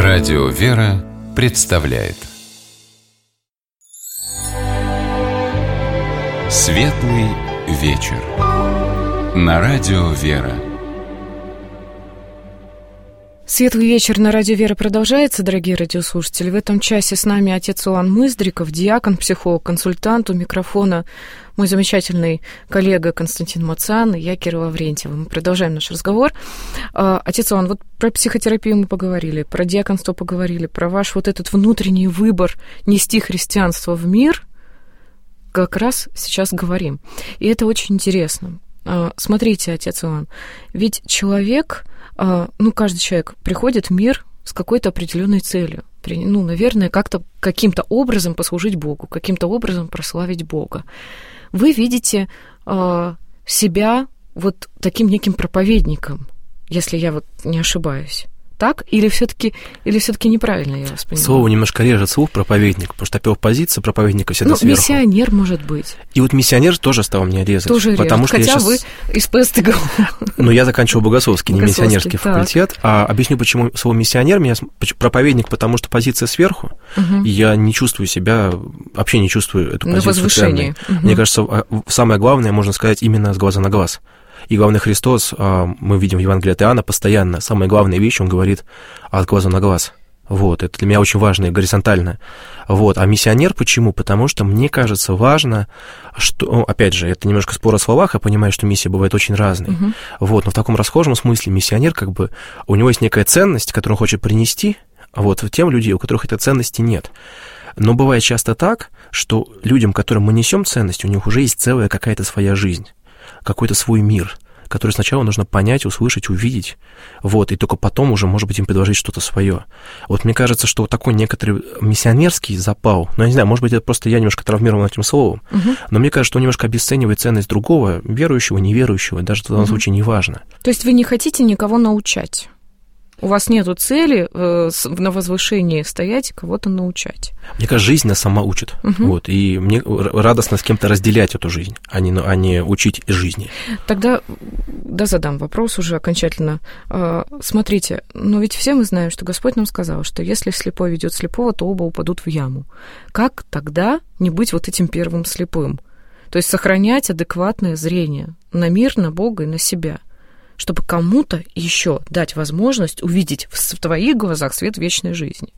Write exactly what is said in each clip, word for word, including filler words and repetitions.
Радио «Вера» представляет Светлый вечер на Радио «Вера». Светлый вечер на Радио «Вера» продолжается, дорогие радиослушатели. В этом часе с нами отец Иоанн Мыздриков, диакон, психолог, консультант. У микрофона мой замечательный коллега Константин Мацан и я, Кира Лаврентьева. Мы продолжаем наш разговор. Отец Иоанн, вот про психотерапию мы поговорили, про диаконство поговорили, про ваш вот этот внутренний выбор нести христианство в мир как раз сейчас говорим. И это очень интересно. Смотрите, отец Иоанн, ведь человек... Ну, каждый человек приходит в мир с какой-то определенной целью. Ну, наверное, как-то каким-то образом послужить Богу, каким-то образом прославить Бога. Вы видите э, себя вот таким неким проповедником, если я вот не ошибаюсь. Так? Или все-таки или все-таки неправильно я вас понимаю? Слово немножко режет слух проповедник, потому что оппозиция проповедника всегда ну, сверху. Миссионер, может быть. И вот миссионер тоже стал мне резать. Тоже потому режет, что хотя я вы сейчас... из ПСТГУ. Ну, я заканчивал Богословский, не Богословский, миссионерский так. факультет. А объясню, почему слово миссионер, меня проповедник, потому что позиция сверху, угу. и я не чувствую себя, вообще не чувствую эту позицию. На возвышении. Угу. Мне кажется, самое главное, можно сказать, именно с глаза на глаз. И главный Христос, мы видим в Евангелии от Иоанна постоянно, самая главная вещь, он говорит от глаза на глаз. Вот, это для меня очень важно и горизонтально. Вот, а миссионер почему? Потому что мне кажется важно, что, опять же, это немножко спор о словах, я понимаю, что миссия бывает очень разной. Uh-huh. Вот, но в таком расхожем смысле миссионер, как бы, у него есть некая ценность, которую он хочет принести, вот, тем людям, у которых этой ценности нет. Но бывает часто так, что людям, которым мы несем ценность, у них уже есть целая какая-то своя жизнь, какой-то свой мир, который сначала нужно понять, услышать, увидеть, вот, и только потом уже, может быть, им предложить что-то свое. Вот мне кажется, что вот такой некоторый миссионерский запал, ну, я не знаю, может быть, это просто я немножко травмирован этим словом, угу. но мне кажется, что он немножко обесценивает ценность другого, верующего, неверующего, даже в данном угу. случае неважно. То есть вы не хотите никого научать? У вас нету цели э, на возвышении стоять и кого-то научать? Мне кажется, жизнь нас сама учит. Угу. Вот, и мне радостно с кем-то разделять эту жизнь, а не, а не учить жизни. Тогда да, задам вопрос уже окончательно. Э, смотрите, но ведь все мы знаем, что Господь нам сказал, что если слепой ведет слепого, то оба упадут в яму. Как тогда не быть вот этим первым слепым? То есть сохранять адекватное зрение на мир, на Бога и на себя, чтобы кому-то еще дать возможность увидеть в твоих глазах свет вечной жизни?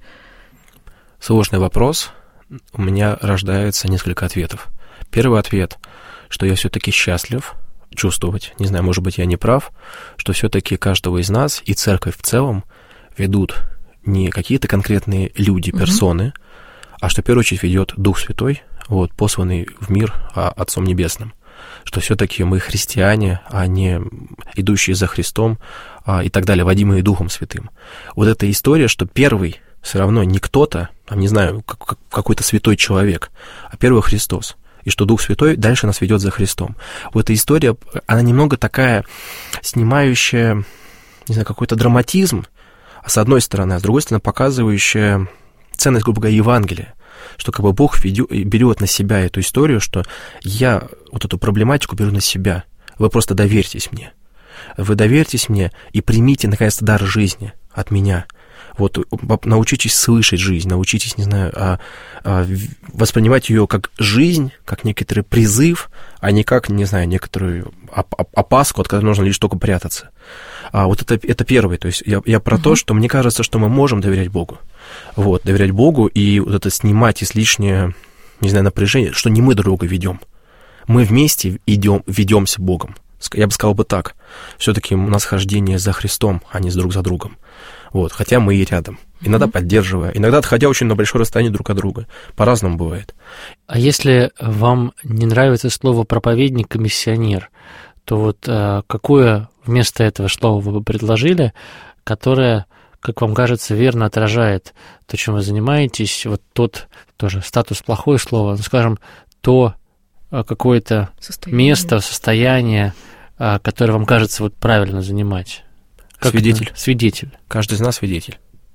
Сложный вопрос. У меня рождается несколько ответов. Первый ответ, что я все-таки счастлив чувствовать, не знаю, может быть, я не прав, что все-таки каждого из нас и церковь в целом ведут не какие-то конкретные люди, персоны, угу. а что в первую очередь ведет Дух Святой, вот, посланный в мир Отцом Небесным. Что все-таки мы христиане, а не идущие за Христом а, и так далее, водимые Духом Святым. Вот эта история, что первый все равно не кто-то, там, не знаю, как, какой-то святой человек, а первый Христос, и что Дух Святой дальше нас ведет за Христом. Вот эта история, она немного такая, снимающая, не знаю, какой-то драматизм, с одной стороны, а с другой стороны, показывающая ценность, грубо говоря, Евангелия. Что как бы Бог ведё, берет на себя эту историю, что я вот эту проблематику беру на себя. Вы просто доверьтесь мне. Вы доверьтесь мне и примите, наконец-то, дар жизни от меня. Вот научитесь слышать жизнь, научитесь, не знаю, а, а, воспринимать ее как жизнь, как некоторый призыв, а не как, не знаю, некоторую опаску, от которой нужно лишь только прятаться. А вот это, это первое. То есть я, я про uh-huh. то, что мне кажется, что мы можем доверять Богу. Вот, доверять Богу и вот это снимать излишнее, не знаю, напряжение, что не мы друг друга ведем. Мы вместе идем, ведемся Богом. Я бы сказал бы так. Все-таки у нас хождение за Христом, а не с друг за другом. Вот, хотя мы и рядом. Иногда mm-hmm. поддерживая, иногда отходя очень на большое расстояние друг от друга. По-разному бывает. А если вам не нравится слово проповедник и миссионер, то вот а, какое вместо этого слова вы бы предложили, которое, как вам кажется, верно отражает то, чем вы занимаетесь, вот тот тоже статус, плохое слово, ну, скажем, то какое-то состояние. место, состояние, которое вам кажется вот правильно занимать? Как свидетель. Это? Свидетель. Каждый из нас свидетель.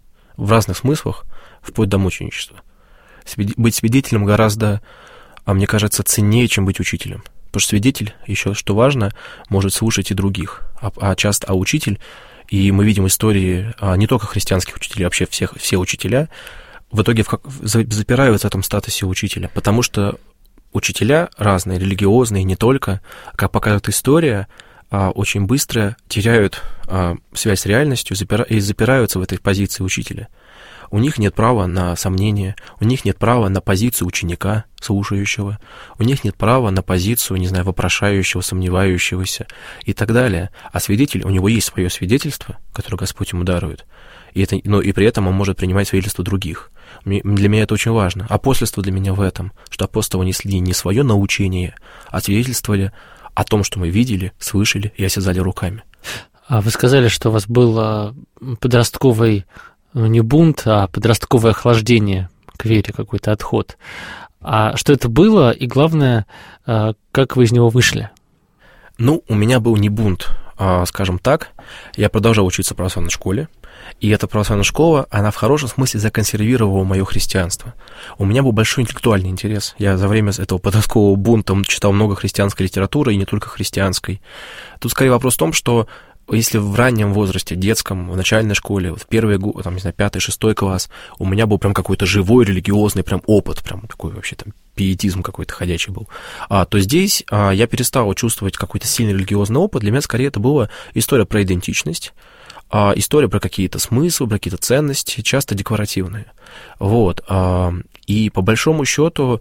В разных смыслах, вплоть до мученичества. Быть свидетелем гораздо, мне кажется, ценнее, чем быть учителем. Потому что свидетель, еще что важно, может слушать и других. А, а часто, а учитель И мы видим истории не только христианских учителей, а вообще всех, все учителя в итоге запираются в этом статусе учителя, потому что учителя разные, религиозные, не только, как показывает история, очень быстро теряют связь с реальностью и запираются в этой позиции учителя. У них нет права на сомнение, у них нет права на позицию ученика, слушающего, у них нет права на позицию, не знаю, вопрошающего, сомневающегося и так далее. А свидетель, у него есть свое свидетельство, которое Господь ему дарует, и, это, но и при этом он может принимать свидетельство других. Для меня это очень важно. Апостольство для меня в этом, что апостолы несли не свое научение, а свидетельствовали о том, что мы видели, слышали и осязали руками. А вы сказали, что у вас был подростковый, ну, не бунт, а подростковое охлаждение к вере, какой-то отход. А что это было, и главное, как вы из него вышли? Ну, у меня был не бунт, а, скажем так. Я продолжал учиться в православной школе, и эта православная школа, она в хорошем смысле законсервировала мое христианство. У меня был большой интеллектуальный интерес. Я за время этого подросткового бунта читал много христианской литературы, и не только христианской. Тут скорее вопрос в том, что если в раннем возрасте, детском, в начальной школе, в первый год, там, не знаю, пятый, шестой класс, у меня был прям какой-то живой религиозный прям опыт, прям такой вообще там пиетизм какой-то ходячий был, а, то здесь а, я перестал чувствовать какой-то сильный религиозный опыт. Для меня скорее это была история про идентичность, а, история про какие-то смыслы, про какие-то ценности, часто декларативные. Вот. А, и по большому счету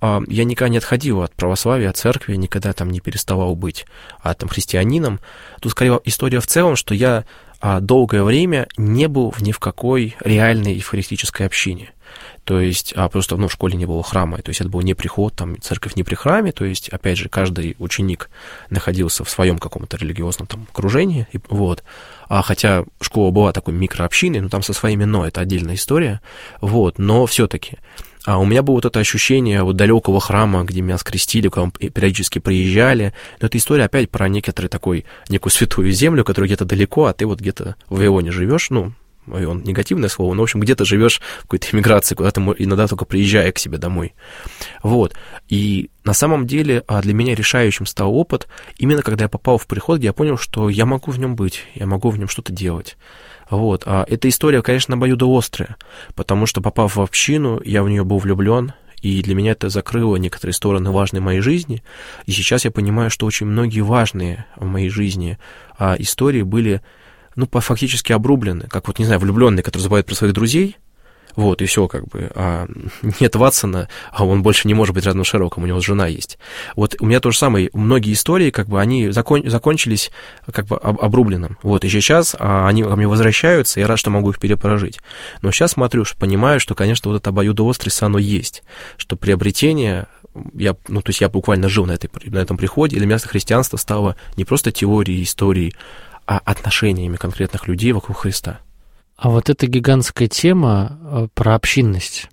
я никогда не отходил от православия, от церкви, никогда там не переставал быть а, там, христианином. Тут скорее история в целом, что я а, долгое время не был ни в какой реальной евхаристической общине. То есть а, просто ну, в школе не было храма, то есть это был не приход, там, церковь не при храме, то есть, опять же, каждый ученик находился в своем каком-то религиозном там, окружении, и, вот. А, хотя школа была такой микрообщиной, но там со своими «но», это отдельная история, вот, но все-таки А у меня было вот это ощущение вот далекого храма, где меня скрестили, куда мы периодически приезжали. Но эта история опять про некоторый такой, некую святую землю, которая где-то далеко, а ты вот где-то в Вавилоне живешь, ну, Вавилон негативное слово, но, в общем, где-то живешь в какой-то эмиграции, куда-то иногда только приезжая к себе домой. Вот. И на самом деле для меня решающим стал опыт, именно когда я попал в приход, где я понял, что я могу в нем быть, я могу в нем что-то делать. Вот. А эта история, конечно, обоюдоострая, потому что, попав в общину, я в нее был влюблен, и для меня это закрыло некоторые стороны важной моей жизни. И сейчас я понимаю, что очень многие важные в моей жизни а, истории были, ну, фактически обрублены, как вот, не знаю, влюбленные, которые забывают про своих друзей, вот, и все, как бы, а нет Ватсона, а он больше не может быть рядом с Шерлоком, у него жена есть. Вот у меня то же самое, многие истории, как бы, они закон, закончились, как бы, об, обрубленным, вот, и сейчас а, они ко мне возвращаются, я рад, что могу их перепрожить. Но сейчас смотрю, что понимаю, что, конечно, вот это обоюдоострое, оно есть, что приобретение, я, ну, то есть я буквально жил на, этой, на этом приходе, и для меня христианство стало не просто теорией, историей, а отношениями конкретных людей вокруг Христа. А вот эта гигантская тема про общинность,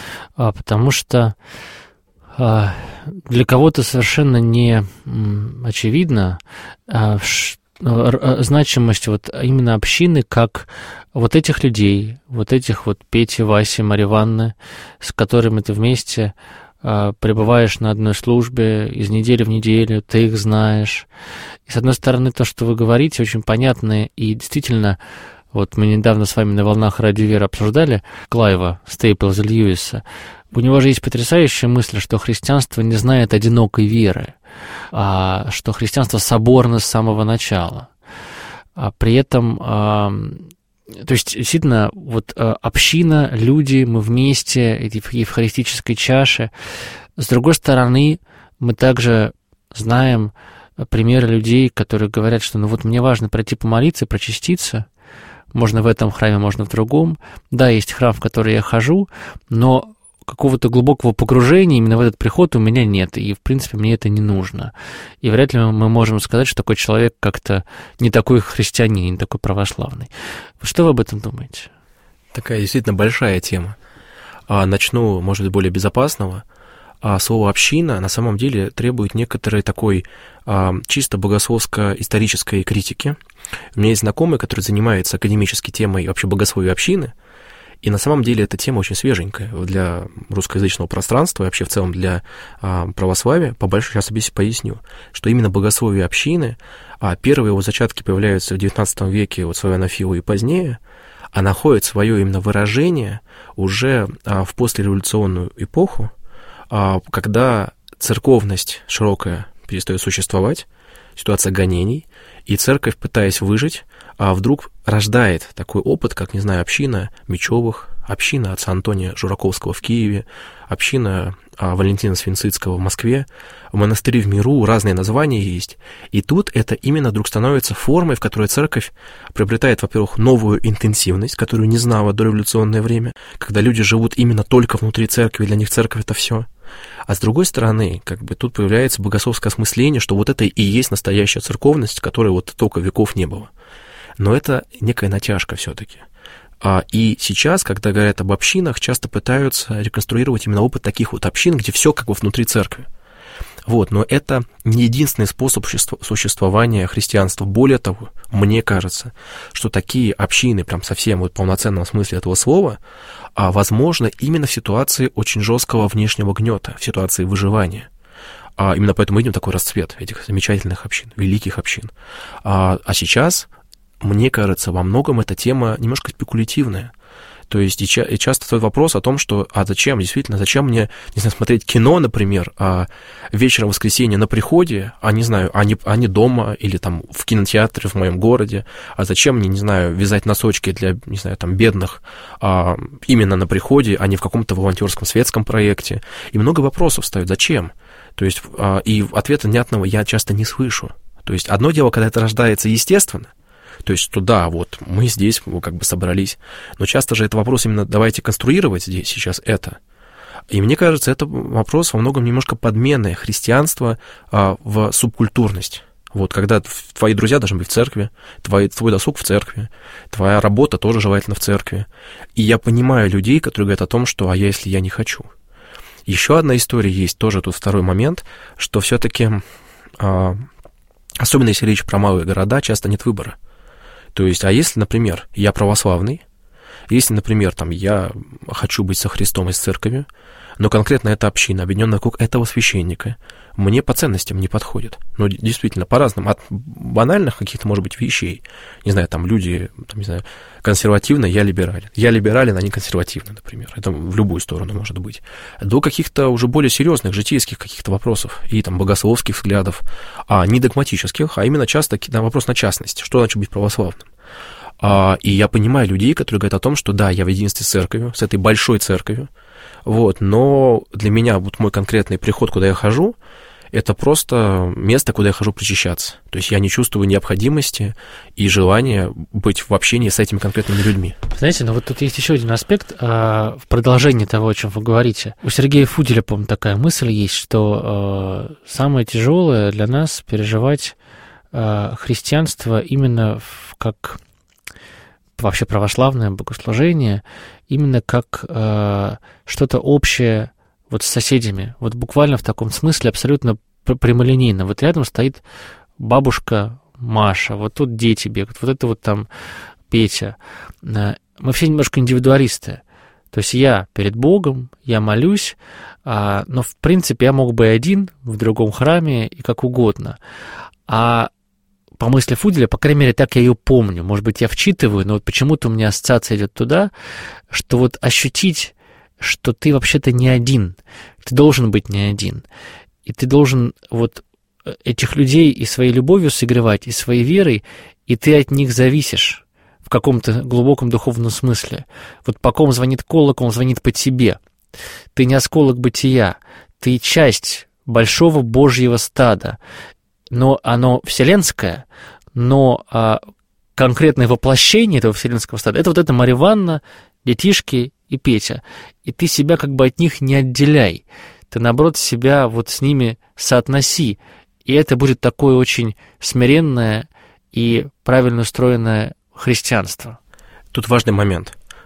потому что для кого-то совершенно не очевидно значимость вот именно общины как вот этих людей, вот этих вот Пети, Васи, Марьи Ивановны, с которыми ты вместе пребываешь на одной службе из недели в неделю, ты их знаешь. И, с одной стороны, то, что вы говорите, очень понятно, и действительно, вот мы недавно с вами на волнах Радио Вера обсуждали Клайва Стейплза Льюиса. У него же есть потрясающая мысль, что христианство не знает одинокой веры, а что христианство соборно с самого начала. А при этом, а, то есть, действительно, вот община, люди, мы вместе, эти в евхаристической чаше. С другой стороны, мы также знаем примеры людей, которые говорят, что ну вот мне важно пройти помолиться, прочаститься. Можно в этом храме, можно в другом. Да, есть храм, в который я хожу, но какого-то глубокого погружения именно в этот приход у меня нет, и, в принципе, мне это не нужно. И вряд ли мы можем сказать, что такой человек как-то не такой христианин, не такой православный. Что вы об этом думаете? Такая действительно большая тема. Начну, может быть, более безопасного. Слово «община» на самом деле требует некоторой такой а, чисто богословско-исторической критики. У меня есть знакомый, который занимается академической темой вообще богословия общины, И на самом деле эта тема очень свеженькая для русскоязычного пространства и вообще в целом для а, православия. По большой, сейчас поясню, что именно богословие общины, а первые его зачатки появляются в девятнадцатом веке, вот славянофилы и позднее, а находит свое именно выражение уже а, в послереволюционную эпоху, а, когда церковность широкая перестает существовать, ситуация гонений, и церковь, пытаясь выжить, а вдруг рождает такой опыт, как, не знаю, община Мечевых, община отца Антония Жураковского в Киеве, община а, Валентина Свинцицкого в Москве, монастыри в миру, разные названия есть. И тут это именно вдруг становится формой, в которой церковь приобретает, во-первых, новую интенсивность, которую не знала до революционное время, когда люди живут именно только внутри церкви, для них церковь — это все. А с другой стороны, как бы тут появляется богословское осмысление, что вот это и есть настоящая церковность, которой вот только веков не было. Но это некая натяжка все-таки. И сейчас, когда говорят об общинах, часто пытаются реконструировать именно опыт таких вот общин, где все как бы внутри церкви. Вот, но это не единственный способ существования христианства. Более того, мне кажется, что такие общины, прям совсем вот в полноценном смысле этого слова, а, возможно именно в ситуации очень жесткого внешнего гнета, в ситуации выживания. А, именно поэтому мы видим такой расцвет этих замечательных общин, великих общин. А, а сейчас, мне кажется, во многом эта тема немножко спекулятивная. То есть и, ча- и часто стоит вопрос о том, что, а зачем, действительно, зачем мне, не знаю, смотреть кино, например, а вечером в воскресенье на приходе, а не знаю, а не, а не дома или там в кинотеатре в моем городе, а зачем мне, не знаю, вязать носочки для, не знаю, там, бедных а, именно на приходе, а не в каком-то волонтерском светском проекте. И много вопросов встают, зачем? То есть, а, и ответа внятного я часто не слышу. То есть одно дело, когда это рождается естественно, то есть, что да, вот мы здесь как бы собрались. Но часто же это вопрос именно давайте конструировать здесь сейчас это. И мне кажется, это вопрос во многом немножко подмены христианства а, в субкультурность. Вот когда твои друзья должны быть в церкви, твой, твой досуг в церкви, твоя работа тоже желательно в церкви. И я понимаю людей, которые говорят о том, что а я, если я не хочу. Еще одна история есть, тоже тут второй момент, что все-таки, а, особенно если речь про малые города, часто нет выбора. То есть, а если, например, я православный, если, например, там, я хочу быть со Христом и с церковью, но конкретно эта община, объединенная вокруг этого священника, мне по ценностям не подходит. Ну, действительно, по-разному. От банальных каких-то, может быть, вещей. Не знаю, там люди, там, не знаю, консервативно, я либерален. Я либерален, они консервативны, например. Это в любую сторону может быть. До каких-то уже более серьезных, житейских каких-то вопросов и там богословских взглядов, а не догматических, а именно часто на вопрос на частность. Что значит быть православным? А, и я понимаю людей, которые говорят о том, что да, я в единстве с церковью, с этой большой церковью, вот, но для меня вот мой конкретный приход, куда я хожу, это просто место, куда я хожу причащаться. То есть я не чувствую необходимости и желания быть в общении с этими конкретными людьми. Знаете, ну вот тут есть еще один аспект а, в продолжении того, о чем вы говорите. У Сергея Фуделя, по-моему, такая мысль есть, что а, самое тяжелое для нас переживать а, христианство именно в, как вообще православное богослужение, именно как а, что-то общее вот с соседями, вот буквально в таком смысле абсолютно прямолинейно. Вот рядом стоит бабушка Маша, вот тут дети бегают, вот это вот там Петя. Мы все немножко индивидуалисты. То есть я перед Богом, я молюсь, но в принципе я мог бы и один в другом храме и как угодно. А по мысли Фуделя, по крайней мере, так я ее помню. Может быть, я вчитываю, но вот почему-то у меня ассоциация идет туда, что вот ощутить, что ты вообще-то не один, ты должен быть не один, и ты должен вот этих людей и своей любовью согревать, и своей верой, и ты от них зависишь в каком-то глубоком духовном смысле. Вот по ком звонит колокол, он звонит по тебе. Ты не осколок бытия, ты часть большого Божьего стада, но оно вселенское, но а, конкретное воплощение этого вселенского стада — это вот эта Марья Ивановна, детишки и Петя. И ты себя как бы от них не отделяй. Ты, наоборот, себя вот с ними соотноси. И это будет такое очень смиренное и правильно устроенное христианство. Тут важный момент.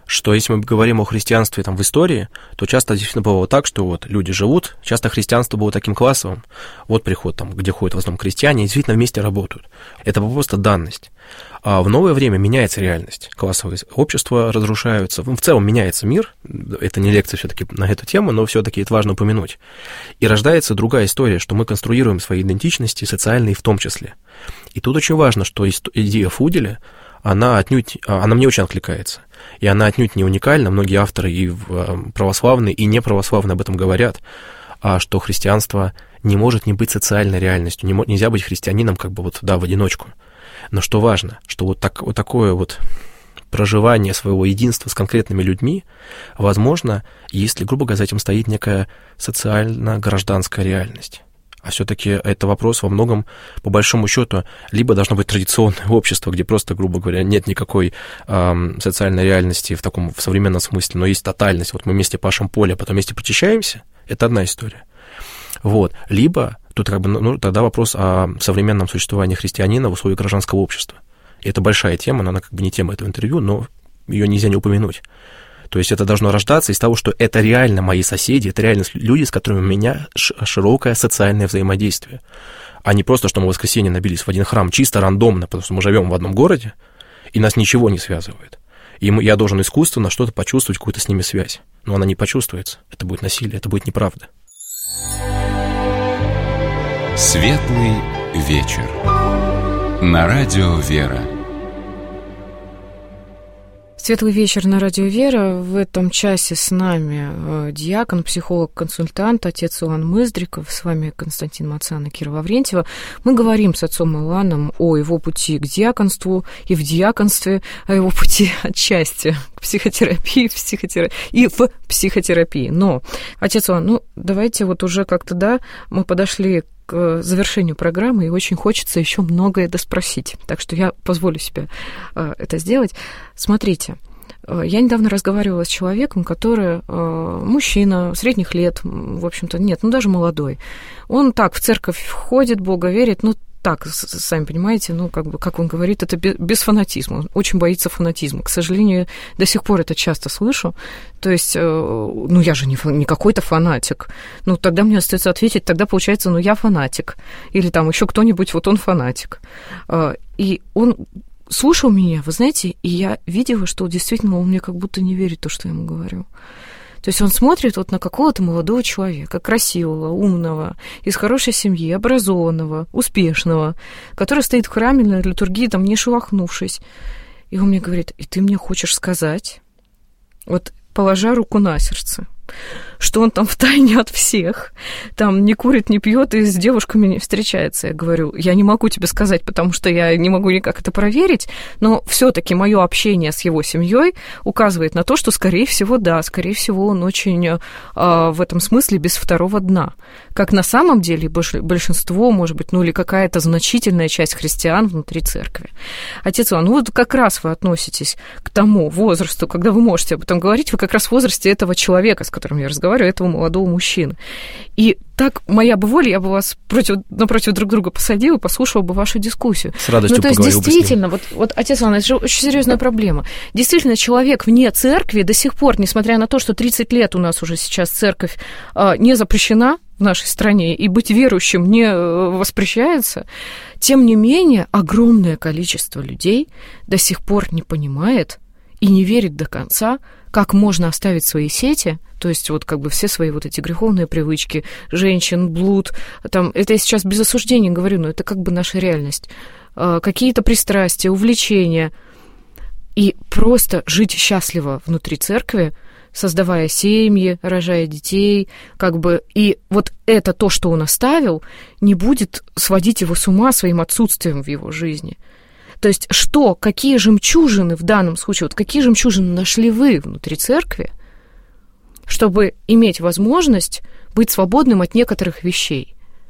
что если мы говорим о христианстве там, в истории, то часто действительно бывало так, что вот люди живут, часто христианство было таким классовым, вот приход, там, где ходят в основном крестьяне, и действительно вместе работают. Это просто данность. А в новое время меняется реальность, классовые общества разрушаются, в целом меняется мир, это не лекция все-таки на эту тему, но все-таки это важно упомянуть. И рождается другая история, что мы конструируем свои идентичности, социальные в том числе. И тут очень важно, что идея Фуделя, она отнюдь, она мне очень откликается. И она отнюдь не уникальна, многие авторы и православные, и неправославные об этом говорят, а что христианство не может не быть социальной реальностью, не, нельзя быть христианином как бы вот, да, в одиночку. Но что важно, что вот, так, вот такое вот проживание своего единства с конкретными людьми возможно, если, грубо говоря, за этим стоит некая социально-гражданская реальность. А все-таки это вопрос во многом, по большому счету, либо должно быть традиционное общество, где просто, грубо говоря, нет никакой эм, социальной реальности в таком в современном смысле, но есть тотальность. Вот мы вместе пашем поле, а потом вместе прочищаемся. Это одна история. Вот. Либо тут как бы, ну, тогда вопрос о современном существовании христианина в условиях гражданского общества. И это большая тема, но она как бы не тема этого интервью, но ее нельзя не упомянуть. То есть это должно рождаться из того, что это реально мои соседи, это реально люди, с которыми у меня широкое социальное взаимодействие. А не просто, что мы в воскресенье набились в один храм чисто рандомно, потому что мы живем в одном городе, и нас ничего не связывает. И я должен искусственно что-то почувствовать, какую-то с ними связь. Но она не почувствуется. Это будет насилие, это будет неправда. Светлый вечер. На радио «Вера». Светлый вечер на радио «Вера». В этом часе с нами диакон, психолог, консультант, отец Иоанн Мыздриков. С вами Константин Мацан и Кира Лаврентьева. Мы говорим с отцом Иоанном о его пути к диаконству и в диаконстве, о его пути отчасти к психотерапии, в психотера... и в психотерапии. Но, отец Иоанн, ну, давайте вот уже как-то, да, мы подошли к завершению программы, и очень хочется еще многое доспросить. Так что я позволю себе э, это сделать. Смотрите, э, я недавно разговаривала с человеком, который э, мужчина, средних лет, в общем-то, нет, ну даже молодой. Он так в церковь ходит, Бога верит, ну так, сами понимаете, ну, как бы, как он говорит, это без фанатизма. Он очень боится фанатизма. К сожалению, до сих пор это часто слышу. То есть, ну, я же не, не какой-то фанатик. Ну, тогда мне остается ответить, тогда получается, ну, я фанатик. Или там еще кто-нибудь, вот он фанатик. И он слушал меня, вы знаете, и я видела, что действительно он мне как будто не верит в то, что я ему говорю. То есть он смотрит вот на какого-то молодого человека, красивого, умного, из хорошей семьи, образованного, успешного, который стоит в храме на литургии, там, не шелохнувшись. И он мне говорит, и ты мне хочешь сказать, вот положа руку на сердце, что он там втайне от всех, там не курит, не пьет и с девушками не встречается. Я говорю, я не могу тебе сказать, потому что я не могу никак это проверить, но все-таки мое общение с его семьей указывает на то, что, скорее всего, да, скорее всего, он очень э, в этом смысле без второго дна. Как на самом деле большинство, может быть, ну или какая-то значительная часть христиан внутри церкви. Отец Иоанн, ну вот как раз вы относитесь к тому возрасту, когда вы можете об этом говорить, вы как раз в возрасте этого человека, с которым я разговариваю, этого молодого мужчины. И так, моя бы воля, я бы вас против, напротив друг друга посадила, послушала бы вашу дискуссию. С радостью ну, то есть, поговорил бы с ним. действительно, вот, вот, отец Иоанн, это же очень серьезная проблема. Действительно, человек вне церкви до сих пор, несмотря на то, что тридцать лет у нас уже сейчас церковь а, не запрещена в нашей стране, и быть верующим не воспрещается, тем не менее, огромное количество людей до сих пор не понимает и не верит до конца, как можно оставить свои сети, то есть вот как бы все свои вот эти греховные привычки, женщин, блуд, там, это я сейчас без осуждения говорю, но это как бы наша реальность, какие-то пристрастия, увлечения, и просто жить счастливо внутри церкви, создавая семьи, рожая детей, как бы, и вот это то, что он оставил, не будет сводить его с ума своим отсутствием в его жизни. То есть что, какие жемчужины в данном случае, вот какие жемчужины нашли вы внутри церкви, чтобы иметь возможность быть свободным от некоторых вещей?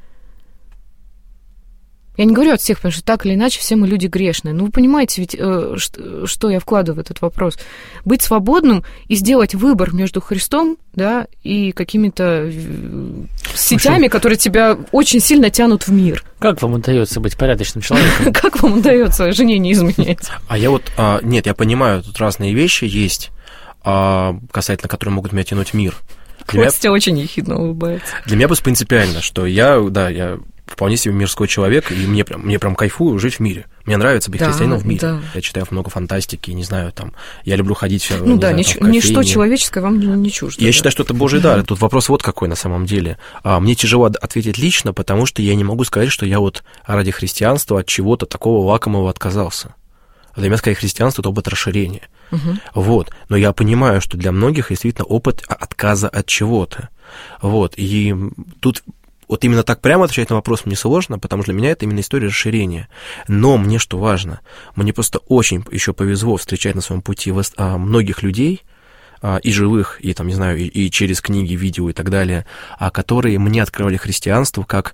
Я не говорю от всех, потому что так или иначе все мы люди грешные. Но вы понимаете ведь, э, что, что я вкладываю в этот вопрос? Быть свободным и сделать выбор между Христом, да, и какими-то сетями, которые тебя очень сильно тянут в мир. Как вам удается быть порядочным человеком? Как вам удается жене не изменять? А я вот... Нет, я понимаю, тут разные вещи есть. а, касательно которой могут меня тянуть в мир. Костя меня... очень ехидно улыбается. Для меня просто принципиально, что я, да, я вполне себе мирской человек, и мне прям, мне прям кайфую жить в мире. Мне нравится быть да, христианином в мире. Да. Я читаю много фантастики, не знаю, там, я люблю ходить ну, не да, знаю, нич- там, в кофейне. Ничто человеческое вам не, не чуждо. Я да. считаю, что это Божий дар. Тут вопрос вот какой на самом деле. А, мне тяжело ответить лично, потому что я не могу сказать, что я вот ради христианства от чего-то такого лакомого отказался. Для меня, скорее, христианство — это опыт расширения. Угу. Вот. Но я понимаю, что для многих действительно опыт отказа от чего-то. Вот. И тут вот именно так прямо отвечать на вопрос мне сложно, потому что для меня это именно история расширения. Но мне что важно, мне просто очень еще повезло встречать на своем пути многих людей, и живых, и там, не знаю, и, и через книги, видео и так далее, которые мне открывали христианство как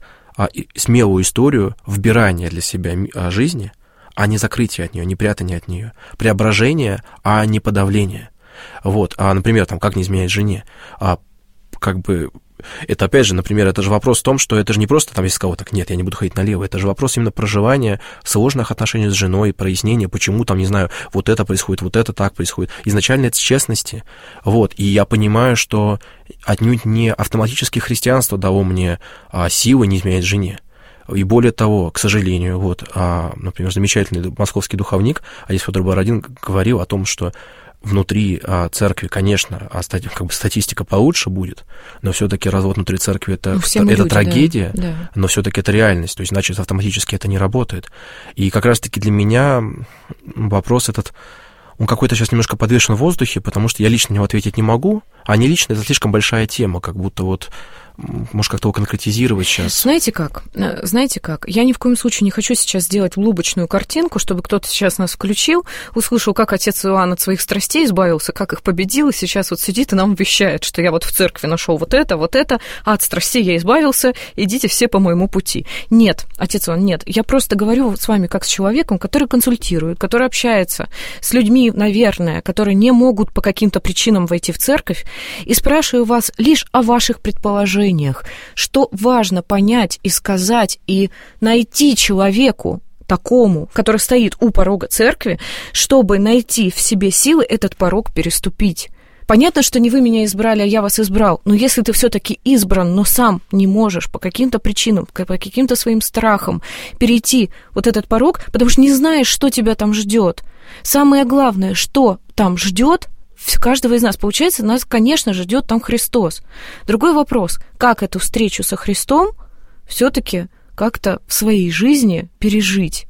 смелую историю вбирания для себя жизни, а не закрытие от нее, не прятание от нее, преображение, а не подавление. Вот, а, например, там, как не изменять жене, а, как бы, это, опять же, например, это же вопрос в том, что это же не просто, там, если сказал, так, нет, я не буду ходить налево, это же вопрос именно проживания сложных отношений с женой, прояснения, почему, там, не знаю, вот это происходит, вот это так происходит. Изначально это с честности, вот, и я понимаю, что отнюдь не автоматически христианство дало мне а, силы не изменять жене. И более того, к сожалению, вот, а, например, замечательный московский духовник Одесс Федор Бородин говорил о том, что внутри а, церкви, конечно, а, стати, как бы статистика получше будет, но все-таки развод внутри церкви это, ну, это люди, трагедия, да, да. Но все-таки это реальность, то есть значит автоматически это не работает. И как раз-таки для меня вопрос этот, он какой-то сейчас немножко подвешен в воздухе, потому что я лично на него ответить не могу, а не лично это слишком большая тема, как будто вот может, как-то его конкретизировать сейчас. Знаете как? Знаете как? Я ни в коем случае не хочу сейчас сделать лубочную картинку, чтобы кто-то сейчас нас включил, услышал, как отец Иоанн от своих страстей избавился, как их победил, и сейчас вот сидит и нам вещает, что я вот в церкви нашел вот это, вот это, а от страстей я избавился, идите все по моему пути. Нет, отец Иоанн, нет. Я просто говорю с вами как с человеком, который консультирует, который общается с людьми, наверное, которые не могут по каким-то причинам войти в церковь, и спрашиваю вас лишь о ваших предположениях, что важно понять и сказать, и найти человеку такому, который стоит у порога церкви, чтобы найти в себе силы этот порог переступить. Понятно, что не вы меня избрали, а я вас избрал, но если ты все-таки избран, но сам не можешь по каким-то причинам, по каким-то своим страхам перейти вот этот порог, потому что не знаешь, что тебя там ждет. Самое главное, что там ждет каждого из нас. Получается, нас, конечно же, ждет там Христос. Другой вопрос, как эту встречу со Христом все-таки как-то в своей жизни пережить.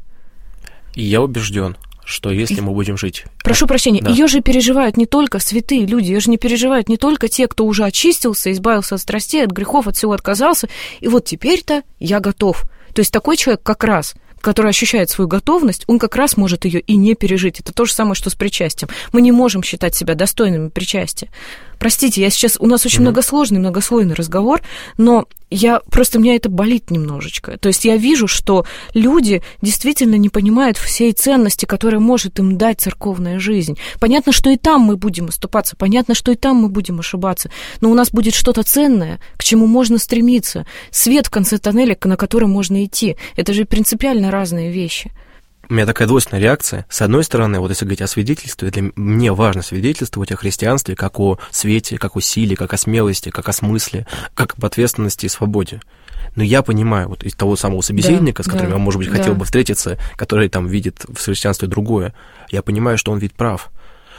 И я убежден, что если мы будем жить... Прошу прощения, да. Ее же переживают не только святые люди, ее же не переживают не только те, кто уже очистился, избавился от страстей, от грехов, от всего отказался, и вот теперь-то я готов. То есть такой человек как раз, который ощущает свою готовность, он как раз может ее и не пережить. Это то же самое, что с причастием. Мы не можем считать себя достойными причастия. Простите, я сейчас... У нас очень mm-hmm. многосложный, многослойный разговор, но я... Просто меня это болит немножечко. То есть я вижу, что люди действительно не понимают всей ценности, которую может им дать церковная жизнь. Понятно, что и там мы будем оступаться, понятно, что и там мы будем ошибаться, но у нас будет что-то ценное, к чему можно стремиться. Свет в конце тоннеля, на который можно идти. Это же принципиально разные вещи. У меня такая двойственная реакция. С одной стороны, вот если говорить о свидетельстве, для мне важно свидетельствовать о христианстве как о свете, как о силе, как о смелости, как о смысле, как об ответственности и свободе. Но я понимаю, вот из того самого собеседника, да, с которым да, я, может быть, да. хотел бы встретиться, который там видит в христианстве другое, я понимаю, что он ведь прав.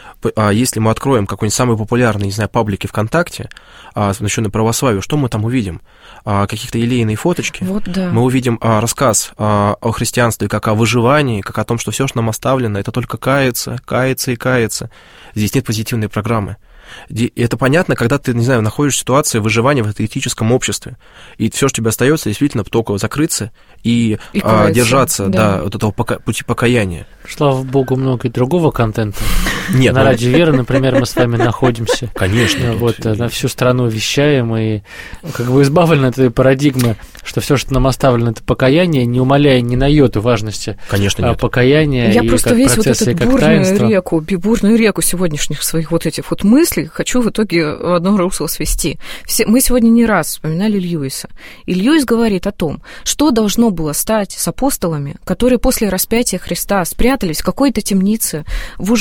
А если мы откроем какой-нибудь самый популярный, не знаю, паблики ВКонтакте, посвященный православию, что мы там увидим? Каких-то елейные фоточки. Вот, да. Мы увидим рассказ о христианстве как о выживании, как о том, что все, что нам оставлено, это только каяться, каяться и каяться. Здесь нет позитивной программы. И это понятно, когда ты, не знаю, находишься в ситуации выживания в атеистическом обществе, и все, что тебе остается, действительно только закрыться и, и а, держаться да. Да, от этого пока, пути покаяния. Слава богу, много и другого контента. Нет, на ну... Радио Вера, например, мы с вами находимся. Конечно. Вот, тут... на всю страну вещаем, и как бы избавлены от этой парадигмы, что все, что нам оставлено, это покаяние, не умаляя ни на йоту важности Конечно, нет. покаяния. Я и просто как весь вот процесса, эту бурную реку, бурную реку сегодняшних своих вот этих вот мыслей хочу в итоге в одно русло свести. Все, мы сегодня не раз вспоминали Льюиса. И Льюис говорит о том, что должно было стать с апостолами, которые после распятия Христа спрятались в какой-то темнице, в ужасном страхе,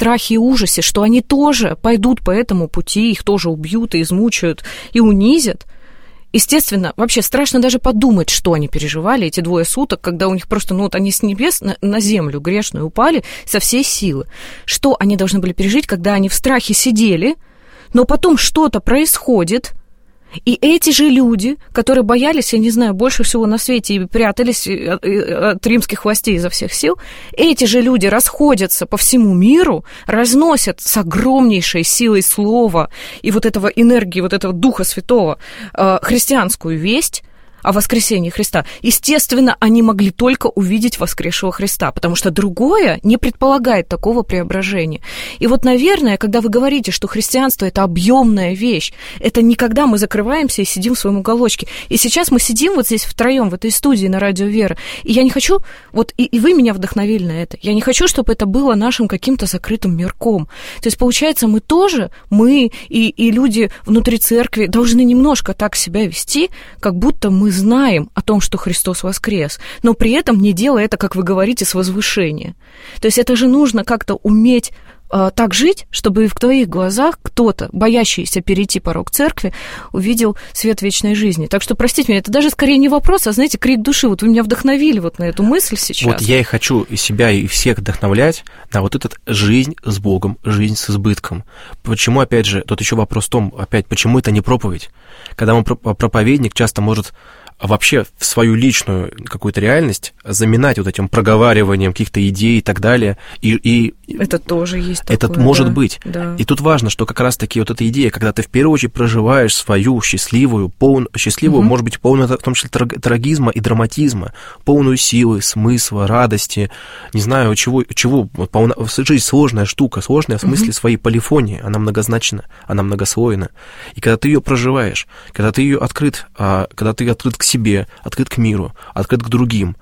страхе и ужасе, что они тоже пойдут по этому пути, их тоже убьют и измучают, и унизят. Естественно, вообще страшно даже подумать, что они переживали эти двое суток, когда у них просто, ну вот они с небес на, на землю грешную упали со всей силы. Что они должны были пережить, когда они в страхе сидели, но потом что-то происходит, и эти же люди, которые боялись, я не знаю, больше всего на свете и прятались от, от римских властей изо всех сил, эти же люди расходятся по всему миру, разносят с огромнейшей силой слова и вот этого энергии, вот этого Духа Святого э, христианскую весть о воскресении Христа. Естественно, они могли только увидеть воскресшего Христа, потому что другое не предполагает такого преображения. И вот, наверное, когда вы говорите, что христианство – это объемная вещь, это не когда мы закрываемся и сидим в своем уголочке. И сейчас мы сидим вот здесь втроем в этой студии на Радио Вера, и я не хочу, вот и, и вы меня вдохновили на это, я не хочу, чтобы это было нашим каким-то закрытым мирком. То есть, получается, мы тоже, мы и, и люди внутри церкви должны немножко так себя вести, как будто мы знаем о том, что Христос воскрес, но при этом не делая это, как вы говорите, с возвышения. То есть это же нужно как-то уметь э, так жить, чтобы в твоих глазах кто-то, боящийся перейти порог церкви, увидел свет вечной жизни. Так что, простите меня, это даже скорее не вопрос, а, знаете, крик души. Вот вы меня вдохновили вот на эту мысль сейчас. Вот я и хочу и себя, и всех вдохновлять на вот этот жизнь с Богом, жизнь с избытком. Почему, опять же, тут еще вопрос в том, опять, почему это не проповедь? Когда он, проповедник часто может вообще в свою личную какую-то реальность заминать вот этим проговариванием каких-то идей и так далее. И, и это тоже есть такое. Это может да, быть. Да. И тут важно, что как раз-таки вот эта идея, когда ты в первую очередь проживаешь свою счастливую, полную, счастливую, угу. может быть, полную, в том числе, трагизма и драматизма, полную силы, смысла, радости, не знаю, чего, чего полна... жизнь сложная штука, сложная в смысле угу. своей полифонии, она многозначна, она многослойна. И когда ты ее проживаешь, когда ты ее открыт, когда ты открыт к себе, открыт к миру, открыт к другим,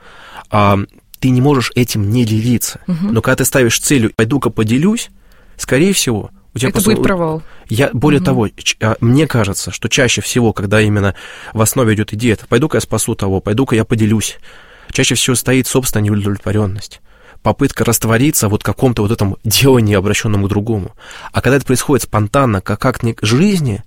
ты не можешь этим не делиться. Угу. Но когда ты ставишь целью «пойду-ка поделюсь», скорее всего, у тебя это просто... будет провал. Я, более угу. того, мне кажется, что чаще всего, когда именно в основе идет идея «пойду-ка я спасу того», «пойду-ка я поделюсь», чаще всего стоит собственная неудовлетворенность, попытка раствориться вот в каком-то вот этом делании, обращенном к другому. А когда это происходит спонтанно, как акт жизни,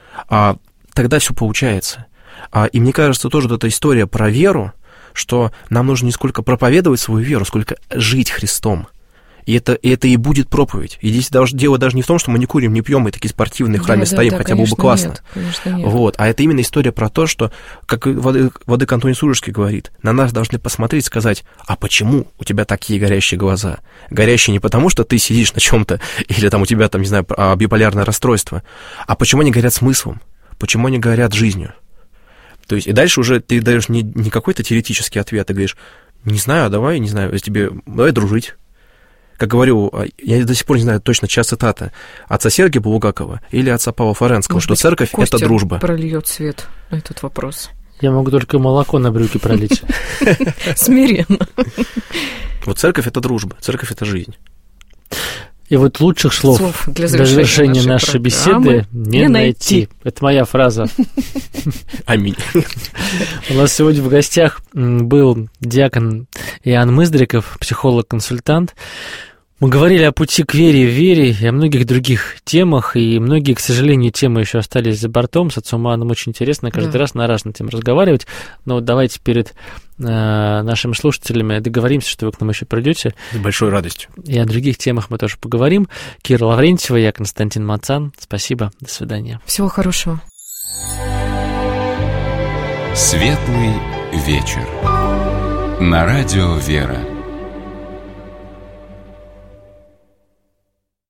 тогда все получается. И мне кажется, тоже вот эта история про веру, что нам нужно не сколько проповедовать свою веру, сколько жить Христом. И это, и это и будет проповедь. И здесь даже, дело даже не в том, что мы не курим, не пьем и такие спортивные в храме да, стоим, да, да, хотя было бы классно. Нет, конечно, нет. Вот. А это именно история про то, что, как владыка Антоний Сурожский говорит, на нас должны посмотреть и сказать, а почему у тебя такие горящие глаза? Горящие не потому, что ты сидишь на чем-то, или там у тебя, там, не знаю, биполярное расстройство, а почему они горят смыслом? Почему они горят жизнью? То есть, и дальше уже ты даешь не, не какой-то теоретический ответ, ты говоришь, не знаю, давай, не знаю, тебе, давай дружить. Как говорю, я до сих пор не знаю точно, чья цитата, отца Сергия Булгакова или отца Павла Флоренского, может что быть, церковь – это дружба. Прольет свет на этот вопрос. Я могу только молоко на брюки пролить. Смиренно. Вот церковь – это дружба, церковь – это жизнь. И вот лучших слов, слов для завершения, для завершения нашей, нашей беседы не, не найти. найти. Это моя фраза. Аминь. У нас сегодня в гостях был диакон Иоанн Мыздриков, психолог-консультант. Мы говорили о пути к вере и вере, и о многих других темах, и многие, к сожалению, темы еще остались за бортом. С отцом Иоанном очень интересно каждый да. раз на разные темы разговаривать. Но вот давайте перед э, нашими слушателями договоримся, что вы к нам еще придете. С большой радостью. И о других темах мы тоже поговорим. Кира Лаврентьева, я Константин Мацан. Спасибо, до свидания. Всего хорошего. Светлый вечер. На радио «Вера».